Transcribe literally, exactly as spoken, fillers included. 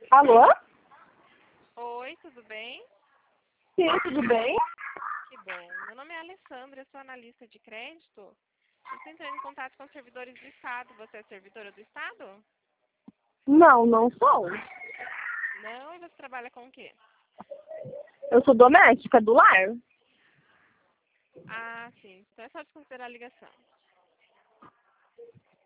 Alô? Oi, tudo bem? Sim, tudo bem? Que bom. Meu nome é Alessandra, eu sou analista de crédito. Eu estou entrando em contato com os servidores do Estado. Você é servidora do Estado? Não, não sou. Não, e você trabalha com o quê? Eu sou doméstica do lar. Ah, sim. Então é só desconsiderar a ligação.